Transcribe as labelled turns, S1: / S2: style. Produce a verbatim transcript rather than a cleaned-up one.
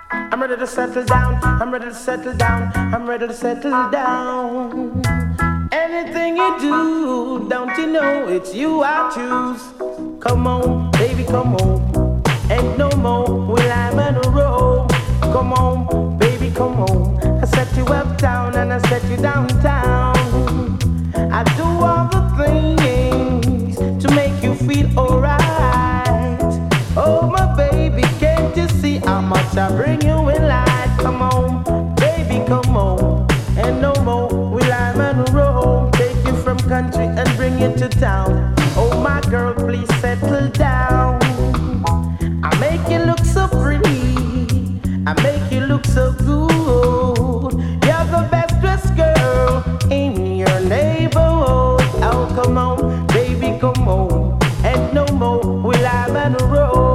S1: I'm ready to settle down. I'm ready to settle down. I'm ready to settle down. Anything you do, don't you know it's you I choose? Come on, baby, come on. Ain't no more will I man a roam. Come on, baby, come on. I set you uptown and I set you downtown. I do all the things to make you feel alright. Oh, my baby, can't you see how much I bring you in light? Come on, baby, come on. And no more will I man roam. Take you from country and bring you to town. Oh, my girl, please settle down. I make you look so pretty. I make you look so good. You're the best dressed girl in your neighborhood. Oh, come on, baby, come on. And no more will I man roam.